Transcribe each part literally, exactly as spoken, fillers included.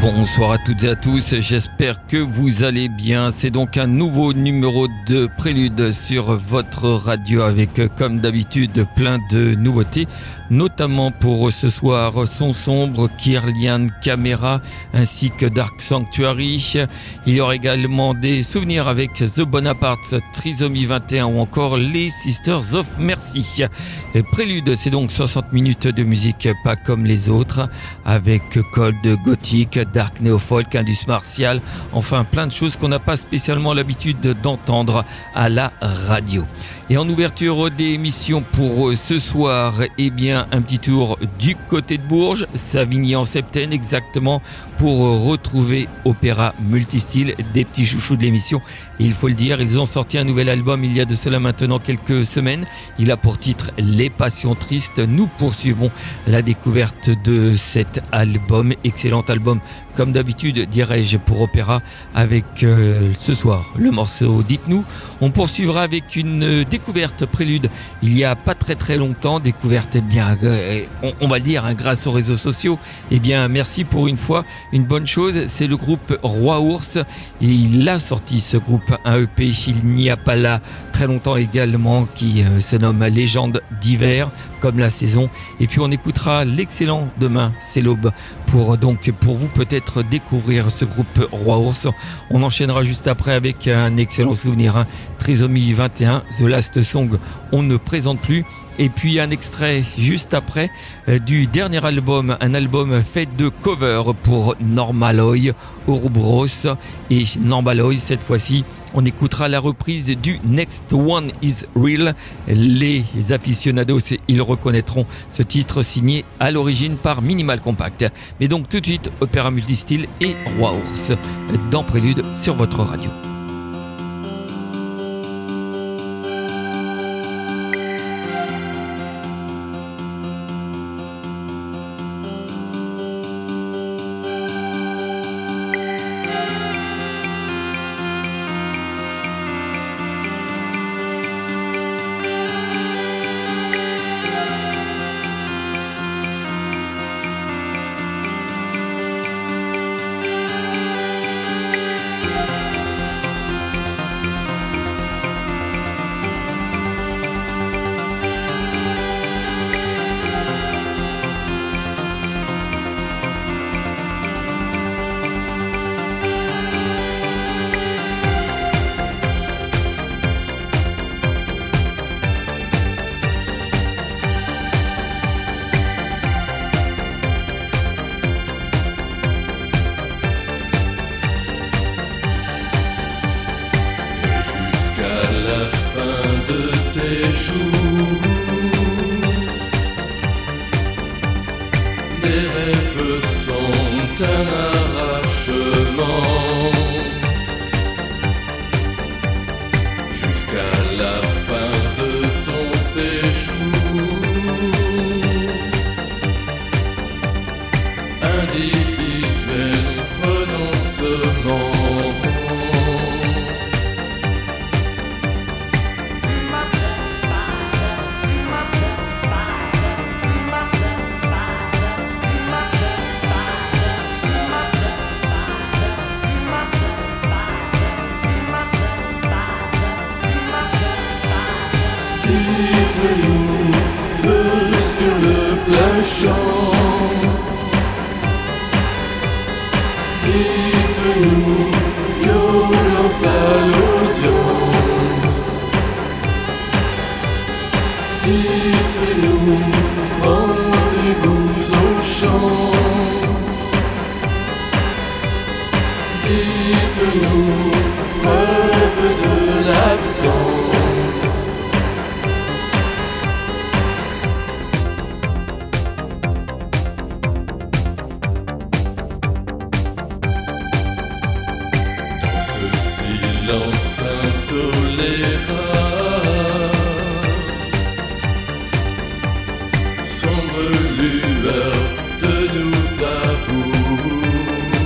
Bonsoir à toutes et à tous, j'espère que vous allez bien. C'est donc un nouveau numéro de Prélude sur votre radio avec, comme d'habitude, plein de nouveautés, notamment pour ce soir Son Sombre, Kirlian Camera ainsi que Dark Sanctuary. Il y aura également des souvenirs avec The Bonaparte, Trisomie vingt et un ou encore les Sisters of Mercy. Prélude, c'est donc soixante minutes de musique pas comme les autres, avec cold, gothique, dark, néo-folk, indus martial, enfin plein de choses qu'on n'a pas spécialement l'habitude d'entendre à la radio. Et en ouverture d'émission pour ce soir, eh bien un petit tour du côté de Bourges, Savigny-en-Septaine exactement, pour retrouver Opéra Multistyle, des petits chouchous de l'émission. Et il faut le dire, ils ont sorti un nouvel album il y a de cela maintenant quelques semaines. Il a pour titre Les Passions Tristes. Nous poursuivons la découverte de cet album, excellent album comme d'habitude dirais-je pour Opéra, avec euh, ce soir le morceau Dites-nous. On poursuivra avec une découverte Prélude il y a pas très très longtemps, découverte bien euh, on, on va le dire hein, grâce aux réseaux sociaux. Eh bien merci pour une fois, une bonne chose, c'est le groupe Roi Ours et il a sorti ce groupe un E P il n'y a pas là très longtemps également qui euh, se nomme Légende d'hiver comme la saison. Et puis on écoutera l'excellent Demain c'est l'aube pour donc pour vous peut-être découvrir ce groupe Roi Ours. On enchaînera juste après avec un excellent souvenir, hein, Trisomie vingt et un, The Last Song, on ne présente plus. Et puis un extrait juste après euh, du dernier album, un album fait de covers pour Normaloy, Ouroboros et Normaloy. Cette fois-ci, on écoutera la reprise du Next One Is Real. Les aficionados, ils reconnaîtront ce titre signé à l'origine par Minimal Compact. Mais donc tout de suite, Opéra Multistyle et Roi Ours dans Prélude sur votre radio.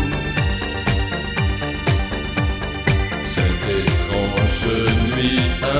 Cette étrange nuit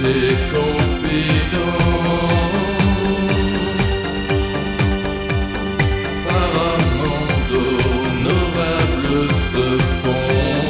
des confidences. Par amende honorable se font.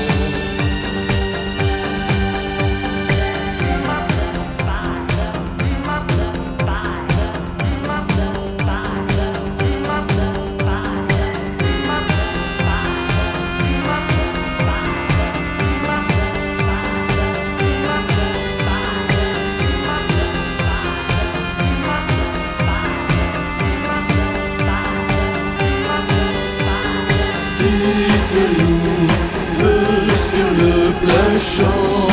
Dites-nous, feu sur le plein champ.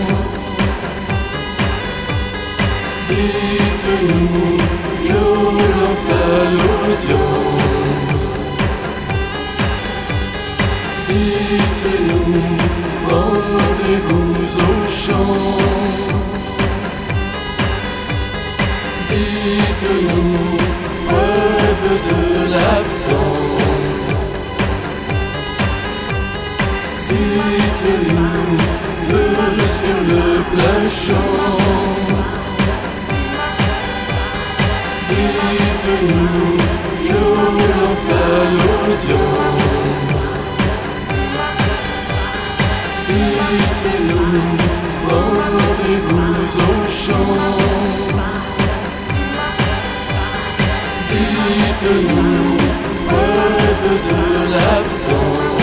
Dites-nous, violence à l'audience. Dites-nous, rendez-vous au champ. Dites-nous, preuve de l'absence. Dites-nous, feu sur le plein champ. Dites-nous, violence à l'audience. Dites-nous, rendez-vous au champ. Dites-nous, preuve de l'absence.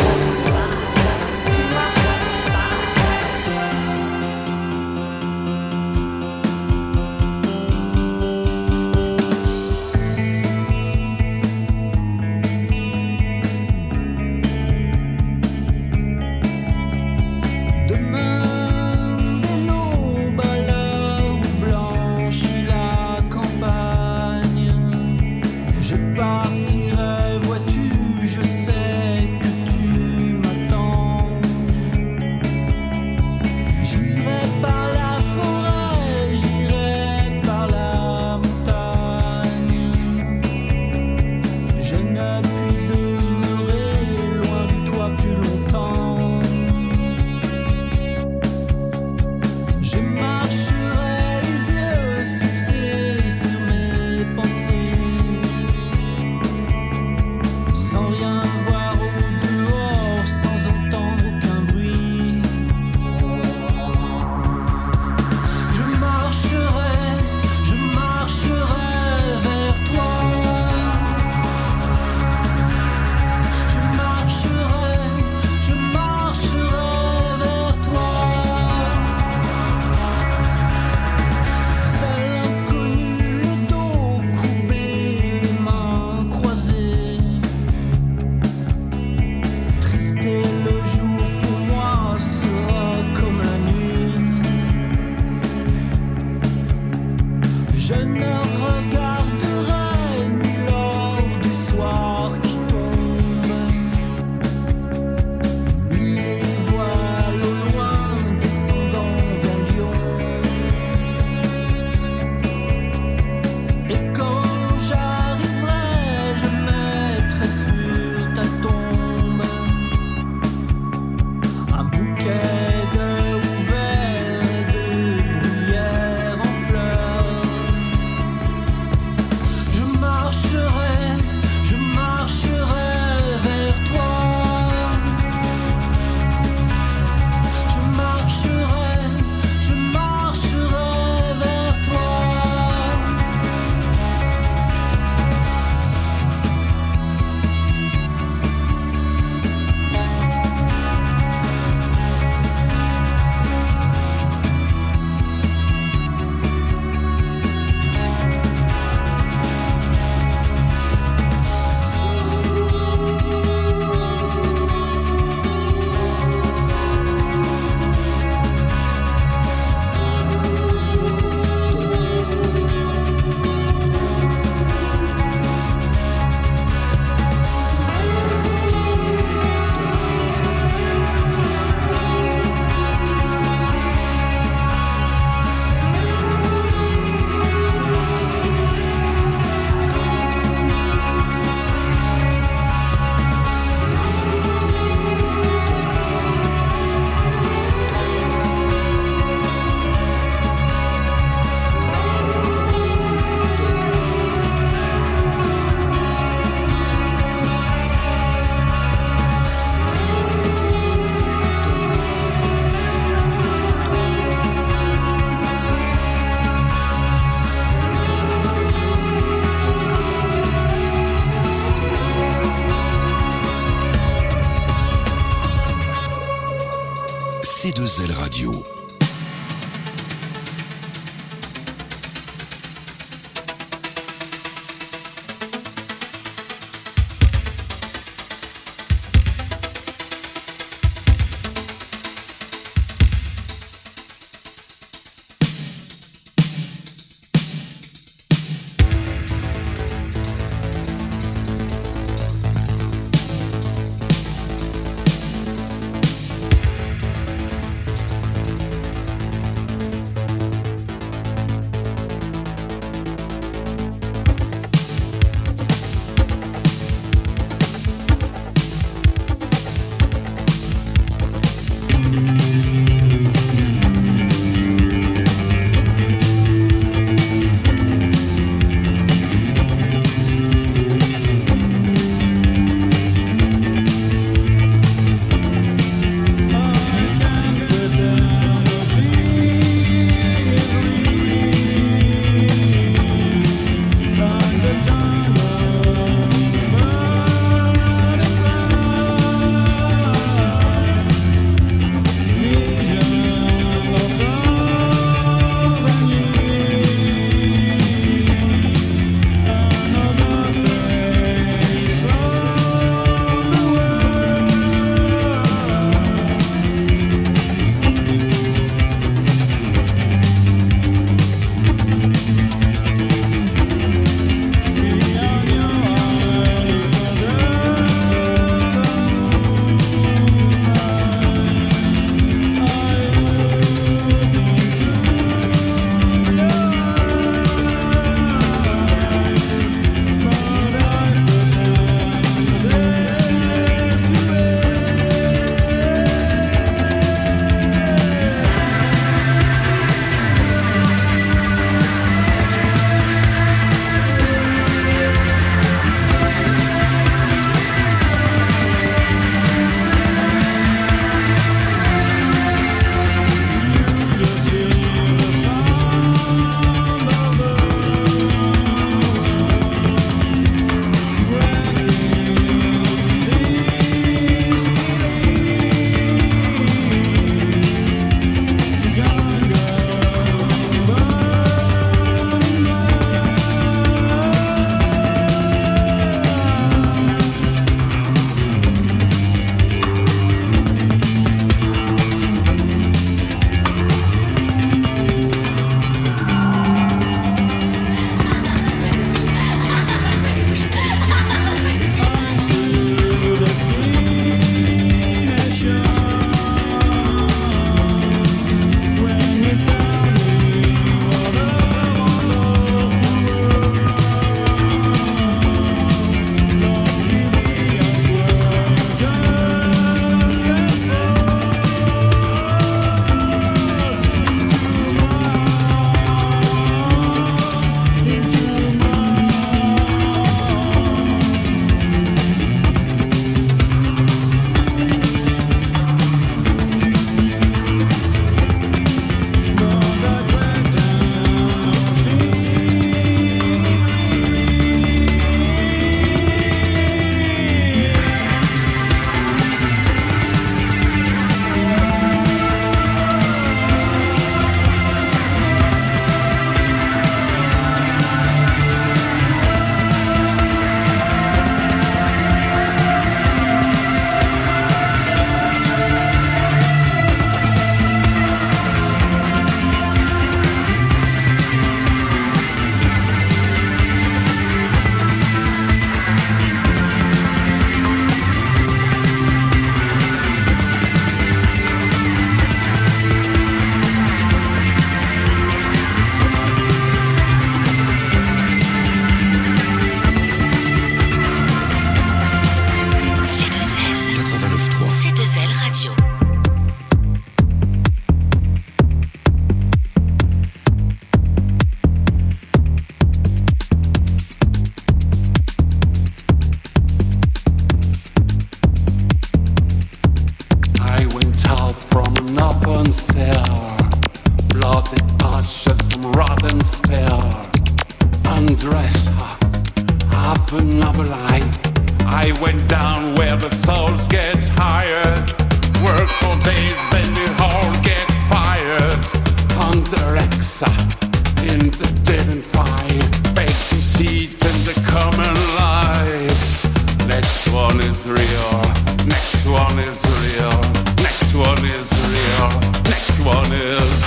I went down where the souls get higher. Work for days, then the whole get fired. Under Exa, in the dead and fire. Fake deceit and the common lie. Next one is real. Next one is real. Next one is real. Next one is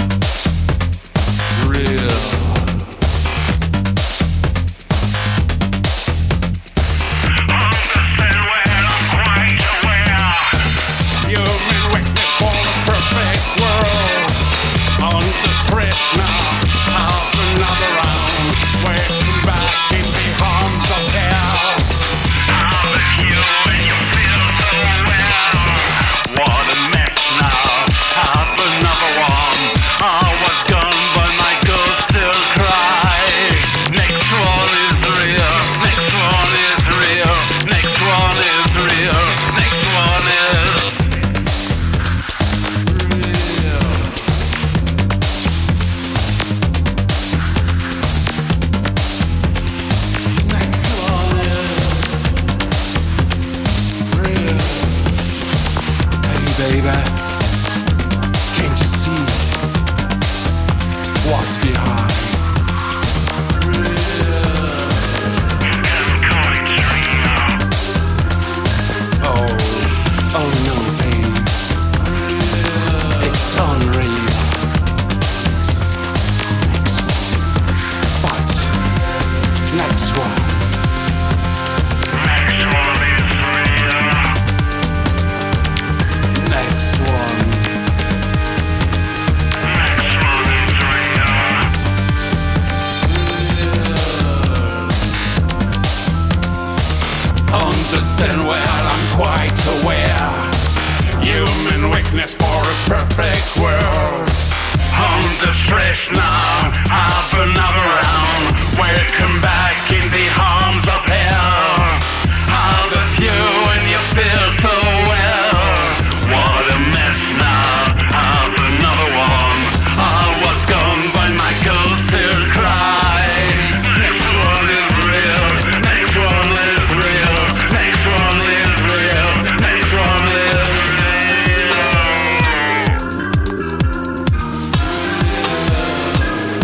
real. Understand where I'm quite aware. Human witness for the perfect world. Under stress now, half another round. Waiting back in the arms of hell. How did you and you feel so well? What a mess now, half another one. I was gone but my ghost still cry. Next one is real, next one is real, next one is real, next one is real. Next one is real. Hey baby, can't you see what's behind? Oh, oh no, babe, it's unreal. But next one. Next one is real. Next one. Next one is real. Understand well, I'm quite aware. Human weakness for a perfect world. Under stress now, half another round. Welcome back in the arms of hell. How does you and you feel so well? What a mess now, half another one. I was gone but my ghost still cry. Next one is real, next one is real, next one is real, next one is real.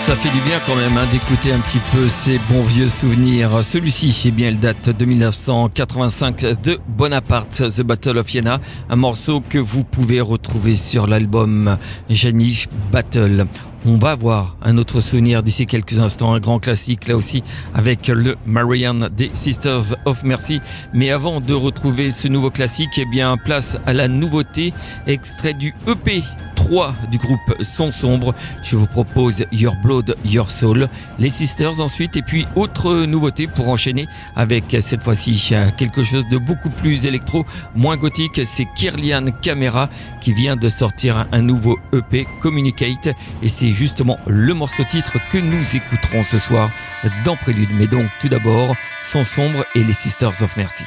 Ça fait du bien quand même hein, d'écouter un petit peu ces bons vieux souvenirs. Celui-ci, eh bien, il date de dix-neuf cent quatre-vingt-cinq de Bonaparte, The Battle of Iéna, un morceau que vous pouvez retrouver sur l'album Janif Battle. On va voir un autre souvenir d'ici quelques instants, un grand classique là aussi avec le Marianne des Sisters of Mercy. Mais avant de retrouver ce nouveau classique, eh bien, place à la nouveauté, extrait du E P trois du groupe Son Sombre. Je vous propose Your Blood, Your Soul, les Sisters ensuite, et puis autre nouveauté pour enchaîner avec cette fois-ci quelque chose de beaucoup plus électro, moins gothique, c'est Kirlian Camera qui vient de sortir un nouveau E P, Communicate, et c'est justement le morceau titre que nous écouterons ce soir dans Prélude. Mais donc tout d'abord, Son Sombre et les Sisters of Mercy.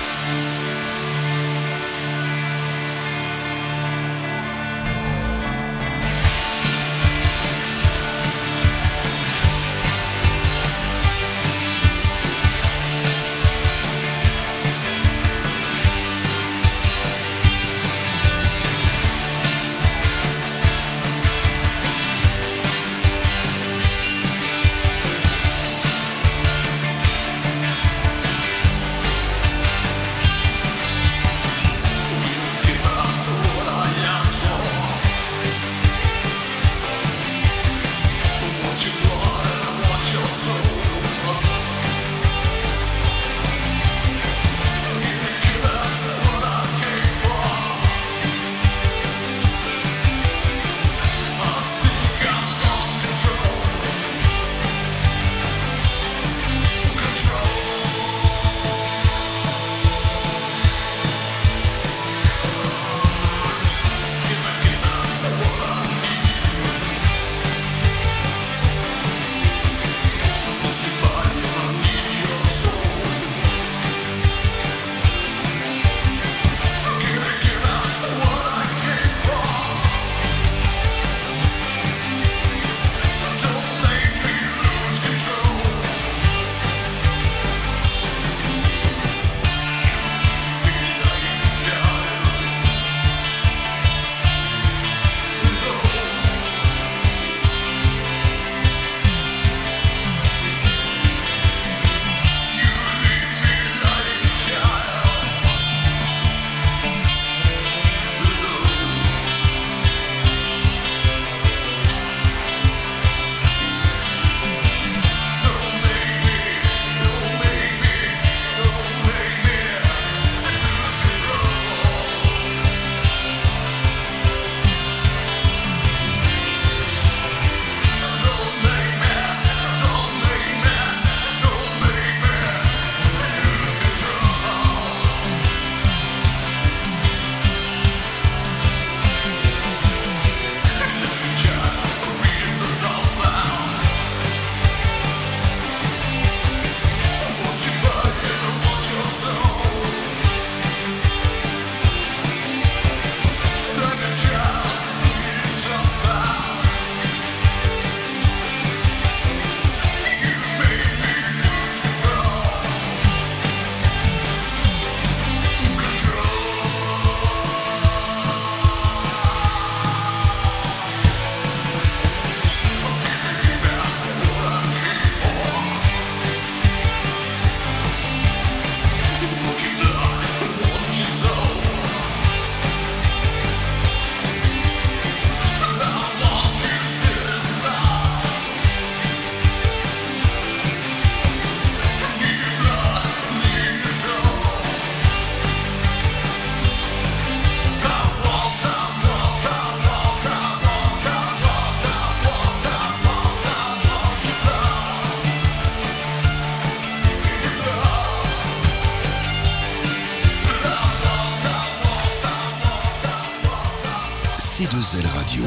C deux L Radio.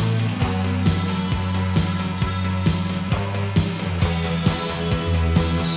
So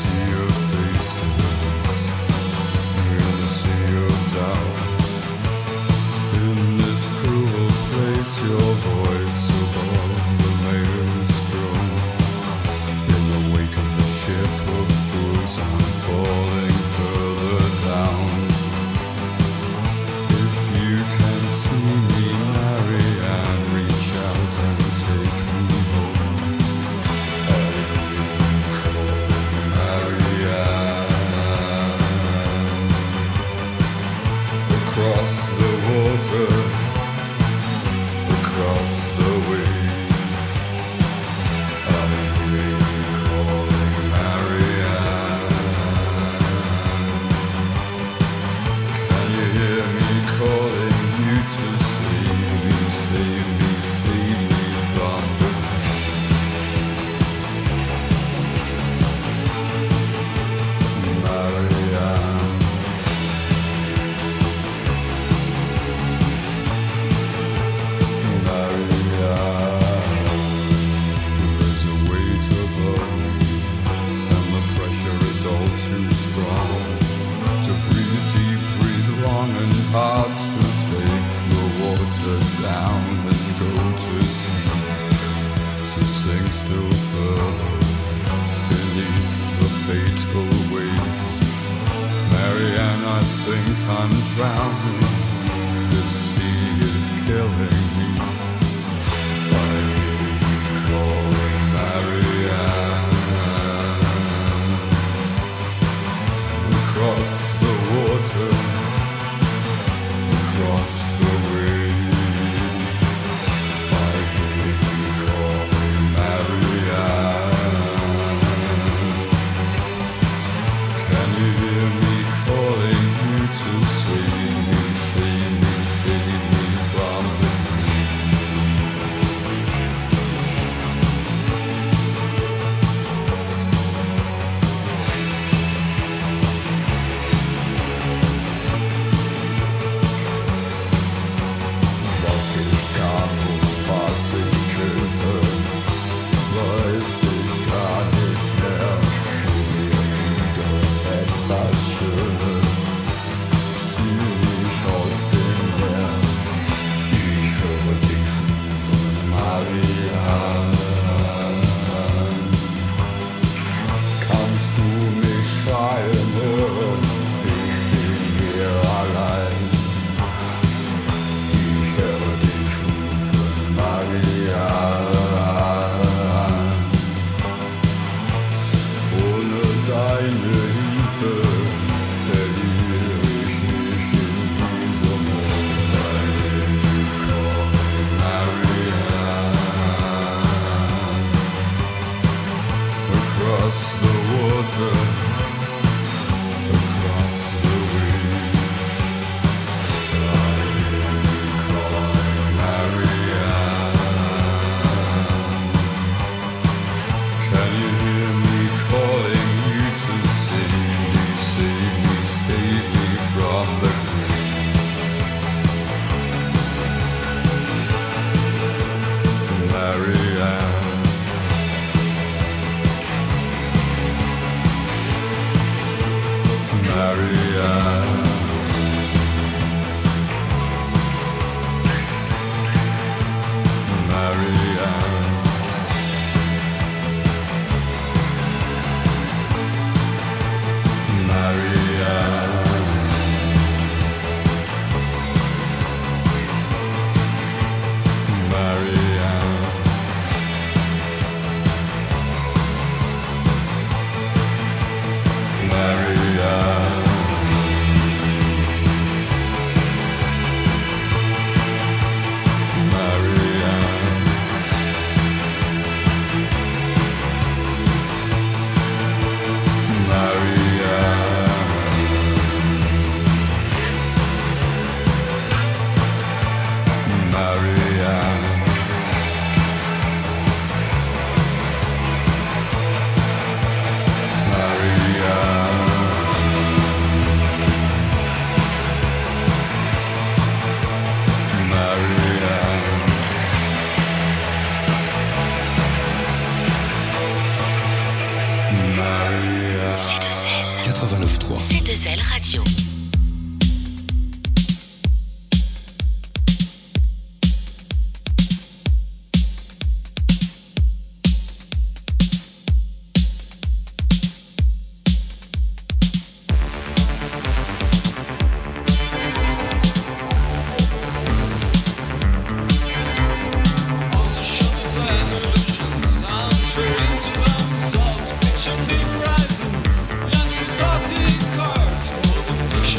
beneath the fatal wave. Marianne, I think I'm drowning. This sea is killing me. I hear you calling Marianne. Across the water, across the wave, I hear you calling Marianne. Can you hear me calling you to save me, save me, save me from the was ich gar nicht, was ich könnte, weiß ich gar nicht mehr. Wieder etwas Schönes, zieh mich aus dem Meer. Ich höre dich rufen, Marianne. Kannst du mich schreien hören? Ich bin hier allein. Ich höre dich rufen, Marianne. Ohne deine Hilfe verliere ich mich in diesem Mond. I hear you calling Marianne. Across the water, across the waves, I hear you calling Marianne. Can you hear me calling you to save me, save me, save me from the grave? Marianne. Marianne. Marianne. quatre-vingt-neuf trois. C deux L Radio. Starting cards, all the fish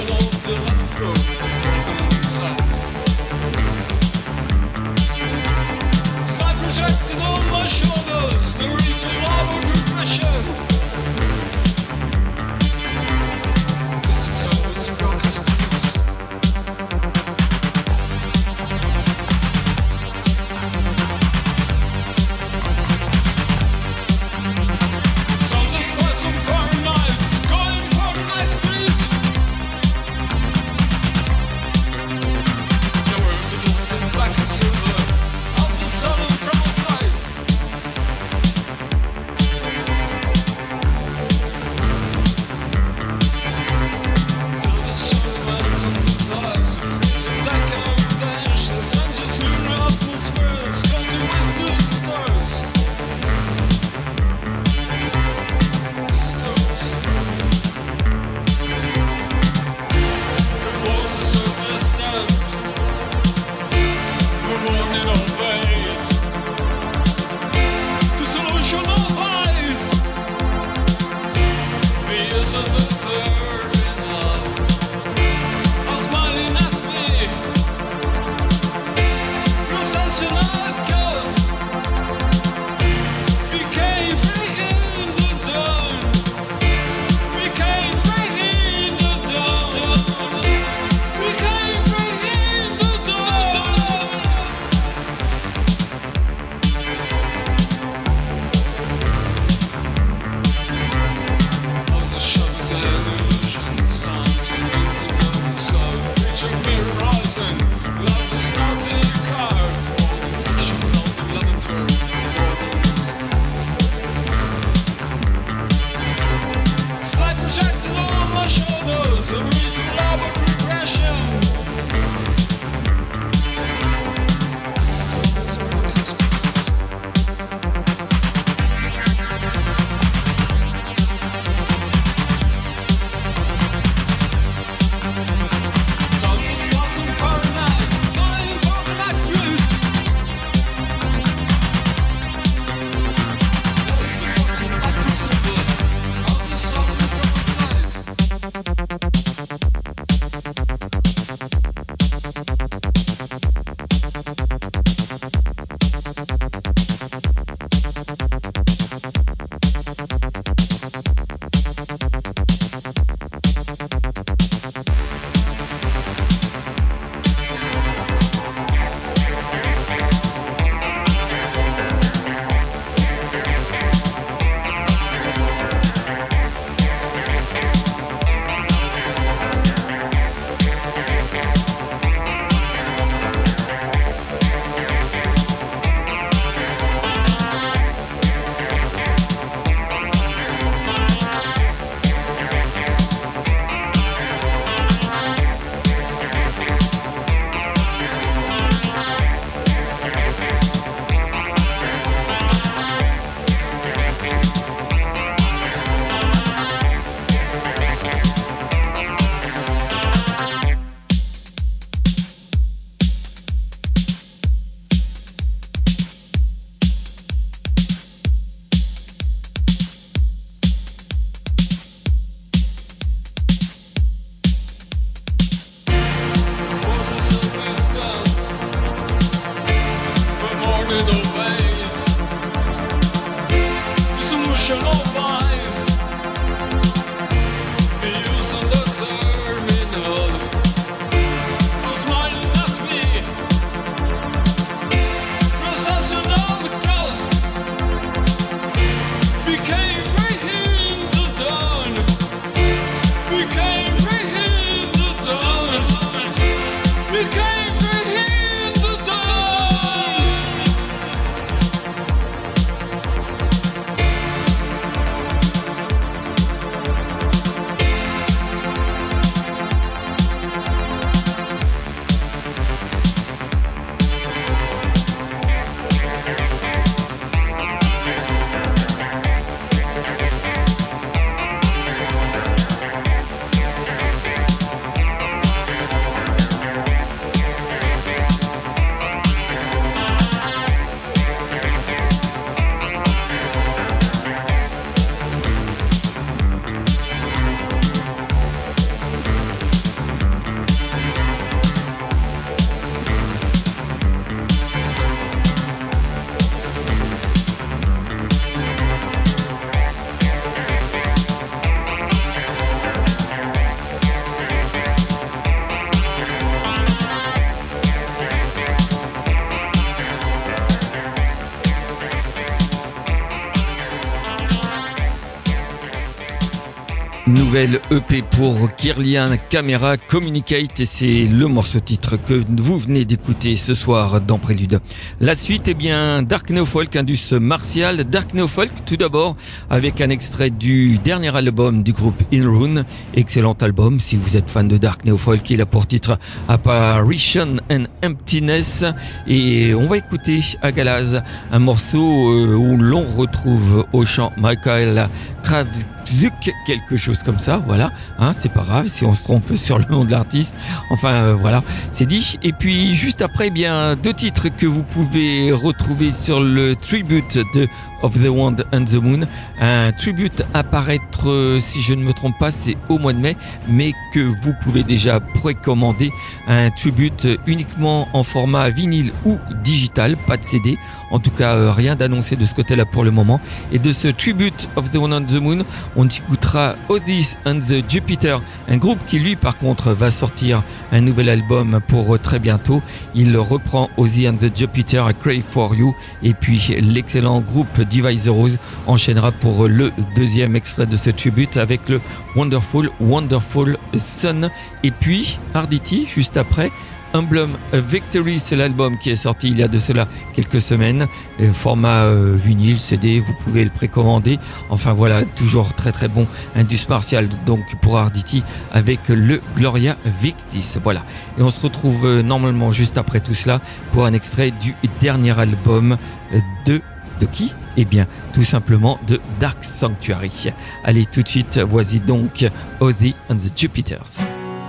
Nouvelle E P pour Kirlian Camera Communicate et c'est le morceau titre que vous venez d'écouter ce soir dans Prélude. La suite est bien Dark Neofolk, indus martial. Dark Neofolk tout d'abord avec un extrait du dernier album du groupe In Rune. Excellent album si vous êtes fan de Dark Neofolk. Il a pour titre Apparition and Emptiness et on va écouter à Galaz un morceau où l'on retrouve au chant Michael Kravzuk, quelque chose comme ça, voilà, hein, c'est pas grave si on se trompe sur le nom de l'artiste, enfin euh, voilà, c'est dit. Et puis juste après, eh bien deux titres que vous pouvez retrouver sur le tribute de Of the Wand and the Moon, un tribute à paraître, euh, si je ne me trompe pas, c'est au mois de mai, mais que vous pouvez déjà précommander, un tribute uniquement en format vinyle ou digital, pas de C D, en tout cas euh, rien d'annoncé de ce côté-là pour le moment. Et de ce tribute Of the Wand and the Moon, on écoutera Ozzy and the Jupiter, un groupe qui lui par contre va sortir un nouvel album pour euh, très bientôt. Il reprend Ozzy and the Jupiter, I Crave for You, et puis l'excellent groupe Divide the Rose enchaînera pour le deuxième extrait de ce tribute avec le Wonderful Wonderful Sun. Et puis Arditi juste après, Emblem Victory, c'est l'album qui est sorti il y a de cela quelques semaines, format euh, vinyle, C D, vous pouvez le précommander. Enfin voilà, toujours très très bon indus martial donc pour Arditi avec le Gloria Victis. Voilà, et on se retrouve euh, normalement juste après tout cela pour un extrait du dernier album euh, de de qui? Eh bien, tout simplement de Dark Sanctuary. Allez, tout de suite, voici donc Ozzy and the Jupiters.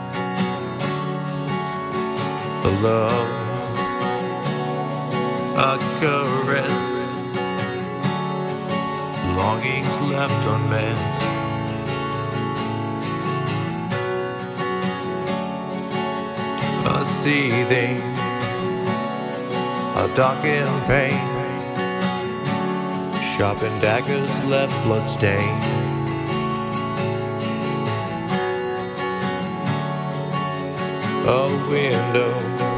A love, a caress, longings left unmet, a seething, a darkened pain, sharpened daggers left bloodstained. A window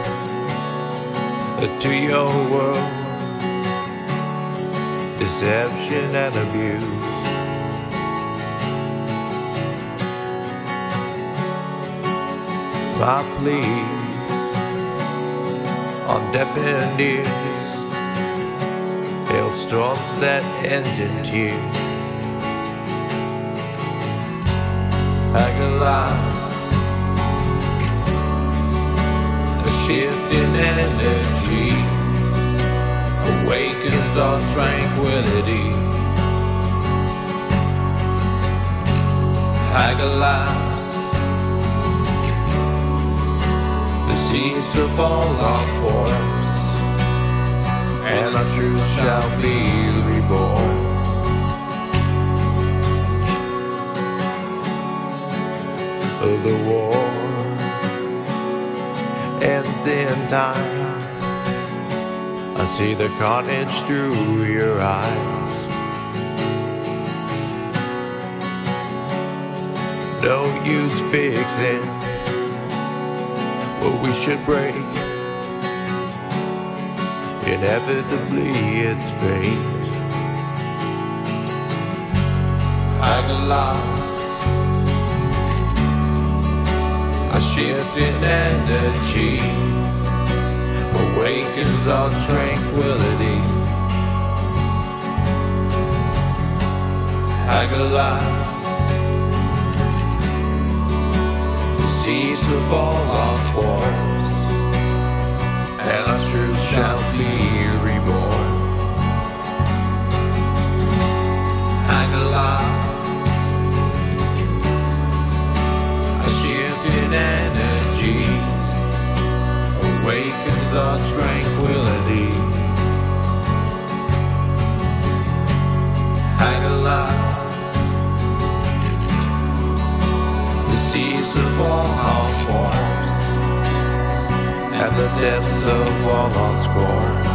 to your world, deception and abuse. My pleas on deafened ears, hailstorms that end in tears. Agonize, shift in energy awakens our tranquility. Agonize, the seas of all our forms, and our truth shall be reborn. The war ends in time. I see the carnage through your eyes. No use fixing what we should break. Inevitably it's fate. Agonize, a shift in energy awakens our tranquility. Agonize, the seas of all our forms, and our truth shall be reborn. Agonize, a shift in energies awakens our tranquility. Agonize, the seas of all our forms, and the depths of all our scorn.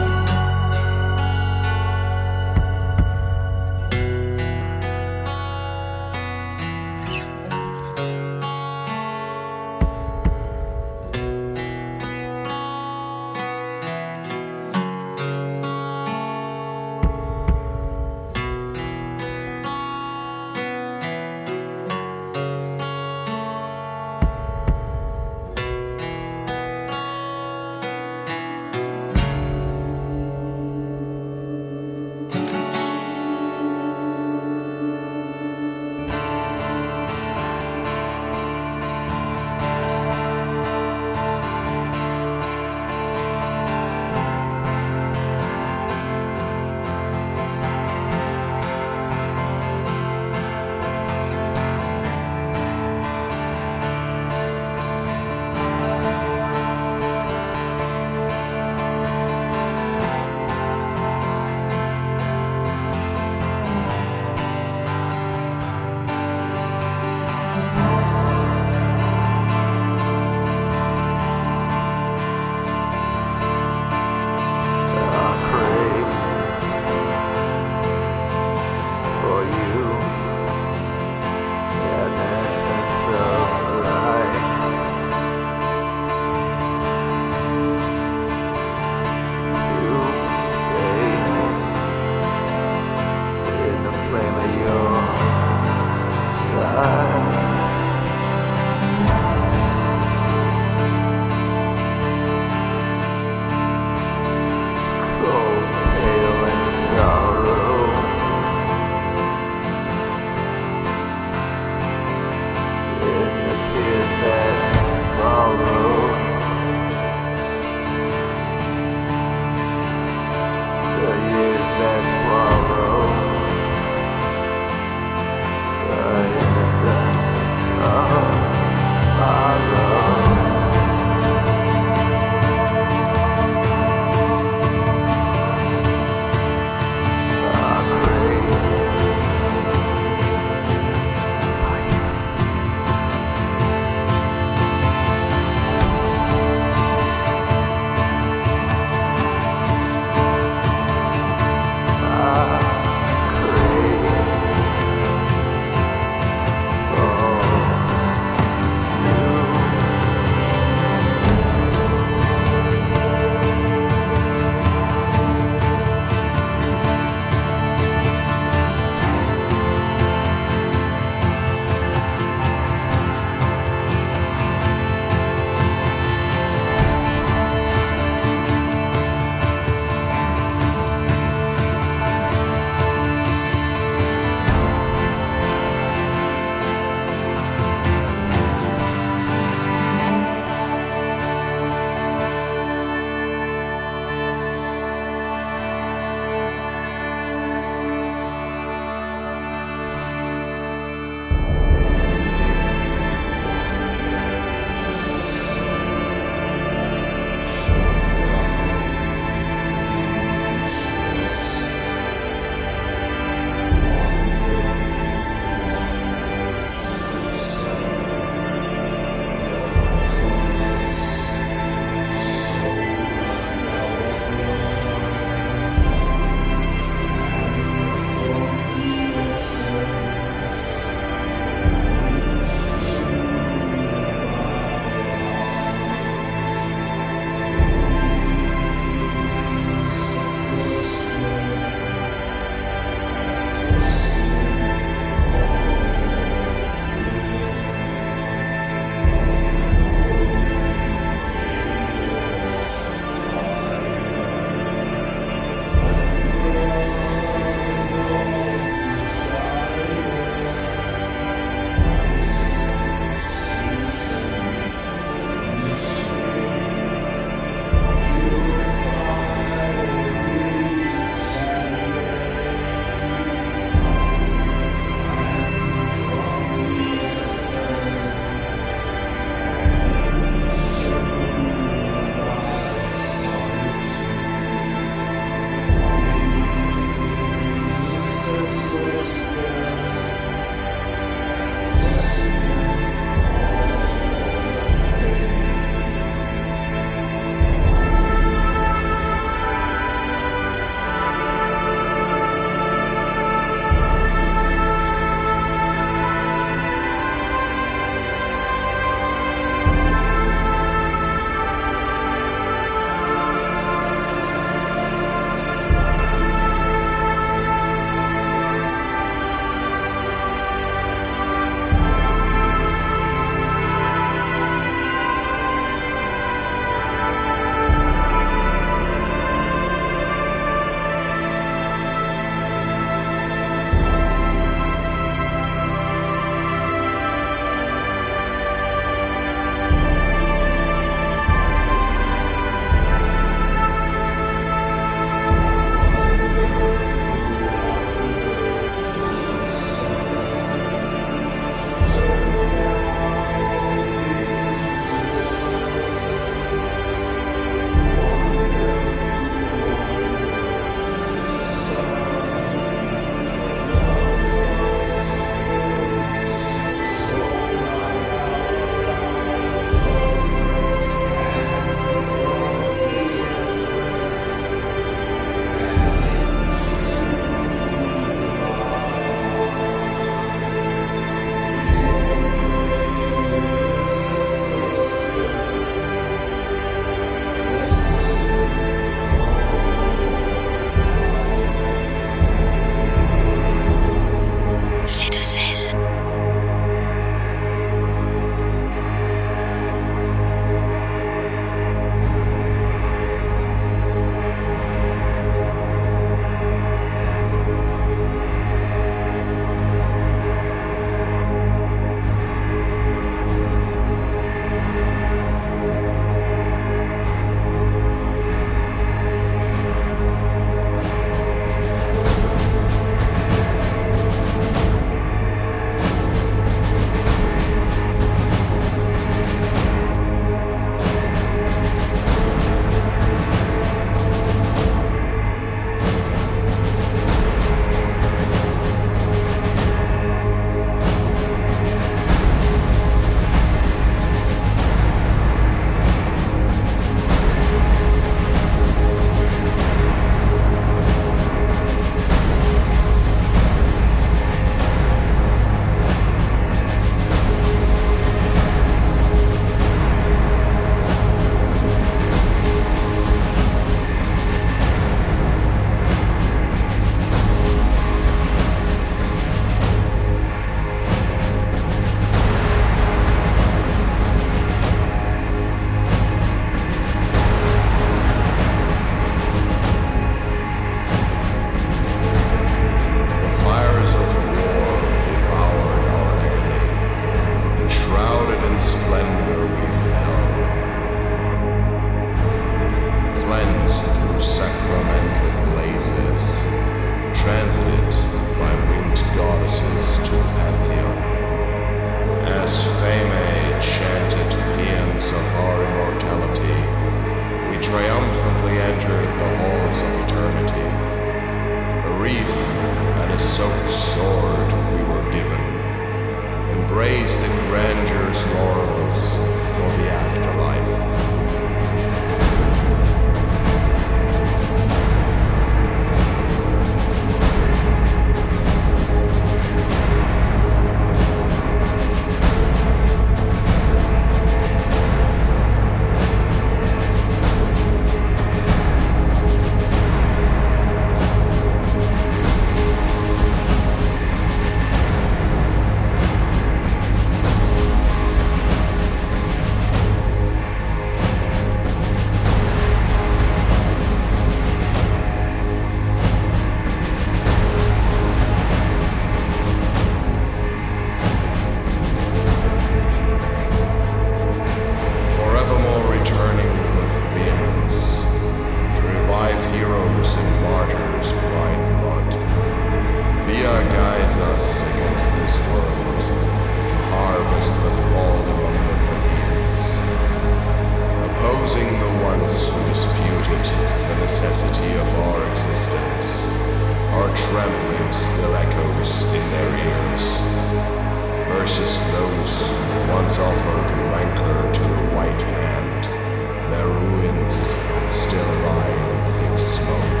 curses those who once offered rancor to the white hand. Their ruins still lie in thick smoke.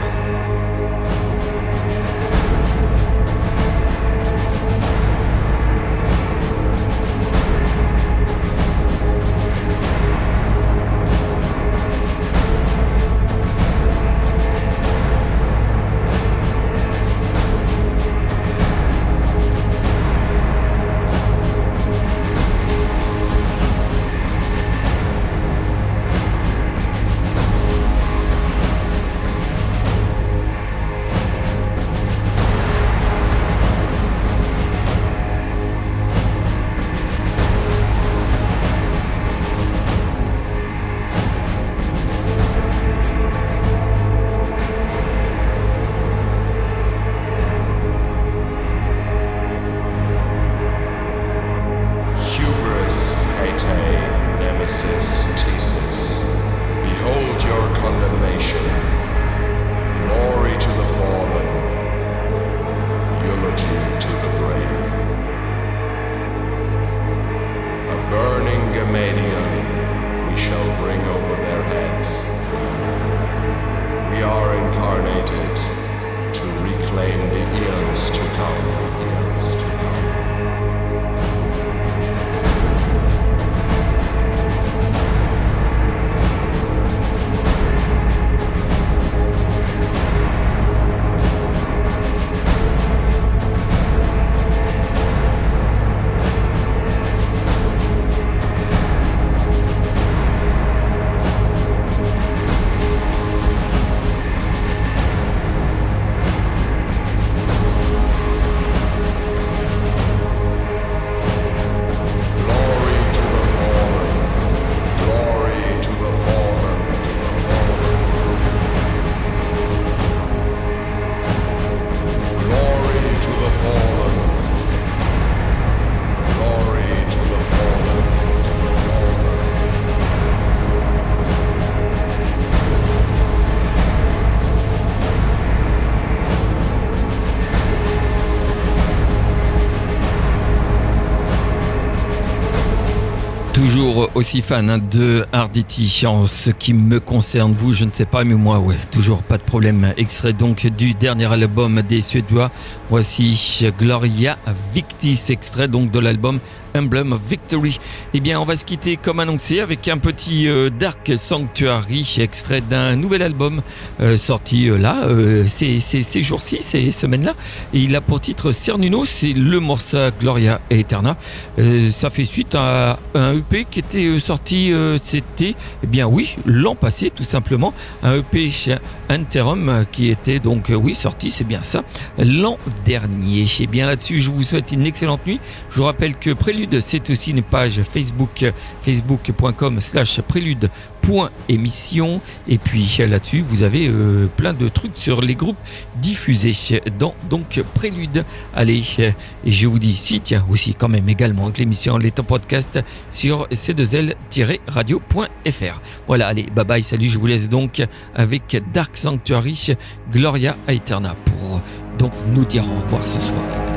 Toujours aussi fan hein, de Arditi en ce qui me concerne. Vous, je ne sais pas, mais moi, ouais, toujours pas de problème. Extrait donc du dernier album des Suédois. Voici Gloria Victis, extrait donc de l'album Emblem of Victory. Eh bien, on va se quitter comme annoncé avec un petit euh, Dark Sanctuary, extrait d'un nouvel album euh, sorti euh, là, euh, ces, ces, ces jours-ci, ces semaines-là. Et il a pour titre Cernuno, c'est le morceau Gloria Eterna. Euh, ça fait suite à un E P qui était euh, sorti, euh, c'était, eh bien oui, l'an passé tout simplement. Un E P chez Interum qui était donc, euh, oui, sorti, c'est bien ça, l'an dernier. Et bien là-dessus, je vous souhaite une excellente nuit. Je vous rappelle que Prélude, c'est aussi une page Facebook, facebook.com slash prélude.émission. Et puis là-dessus, vous avez euh, plein de trucs sur les groupes diffusés dans donc Prélude. Allez, et je vous dis, si tiens, aussi quand même également que l'émission est en podcast sur c deux l tiret radio point f r. Voilà, allez, bye bye, salut, je vous laisse donc avec Dark Sanctuary, Gloria Eterna pour donc nous dire au revoir ce soir.